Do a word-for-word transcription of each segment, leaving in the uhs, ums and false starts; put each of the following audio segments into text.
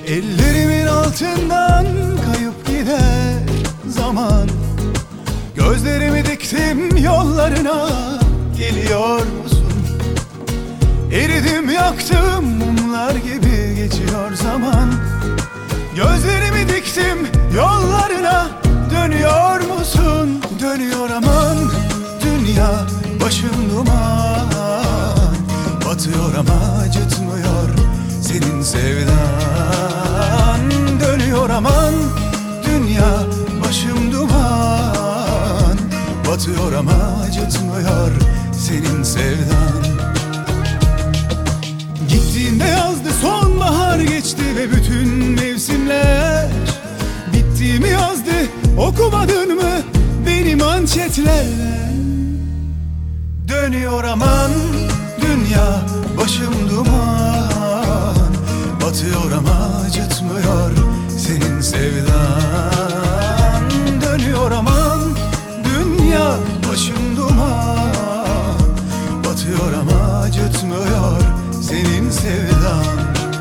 Ellerimin altından kayıp gider zaman. Gözlerimi diktim yollarına, geliyor musun? Eridim yaktım mumlar gibi, geçiyor zaman. Gözlerimi diktim yollarına, dönüyor musun? Dönüyor aman dünya, başım duman. Batıyor ama acıtmıyor senin sevdan. Dönüyor aman dünya, başım duman. Batıyor ama acıtmıyor senin sevdan. Gittiğinde yazdı sonbahar geçti ve bütün mevsimler. Bittiğimi yazdı, okumadın mı beni manşetler? Dönüyor aman dünya, başım duman. Batıyor ama acıtmıyor senin sevdan. Dönüyor aman dünya, başım duman. Batıyor ama acıtmıyor senin sevdan.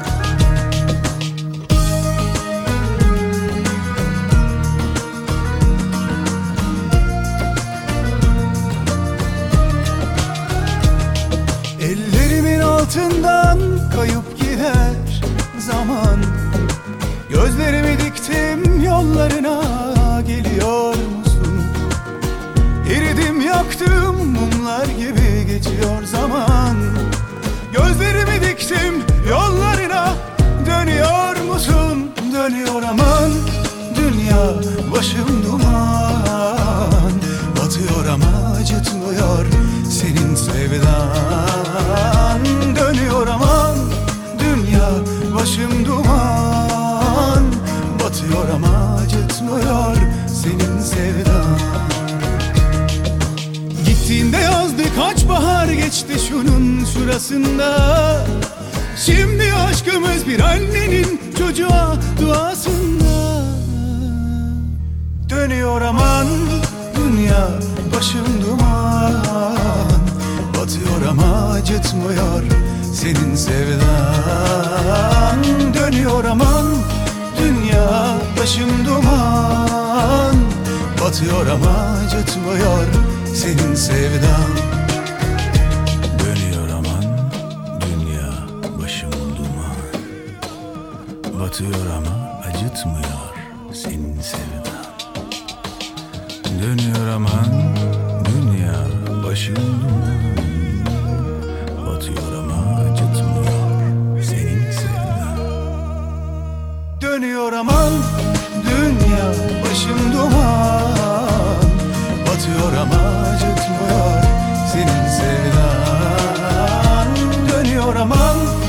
Ellerimin altından kayıp gider zaman. Gözlerimi diktim yollarına, geliyor musun? Eridim yaktım mumlar gibi, geçiyor zaman. Gözlerimi diktim yollarına, dönüyor musun? Dönüyor aman dünya, başım duman. Batıyor ama acıtmıyor senin sevdan. Dönüyor aman dünya, başım duman. Batıyor ama acıtmıyor senin sevdan. Gittiğinde yazdı kaç bahar geçti şunun şurasında. Şimdi aşkımız bir annenin çocuğa duasında. Dönüyor aman dünya, başım duman. Batıyor ama acıtmıyor senin sevdan. Dönüyor aman dünya, başım duman. Batıyor ama acıtmıyor senin sevdan. Dönüyor aman dünya, başım duman. Batıyor ama acıtmıyor senin sevdan. Dönüyor aman dünya, başım duman. Batıyor ama acıtmıyor senin sevdan. Dönüyor aman dünya, başım duman. Batıyor ama acıtmıyor senin sevdan. Dönüyor aman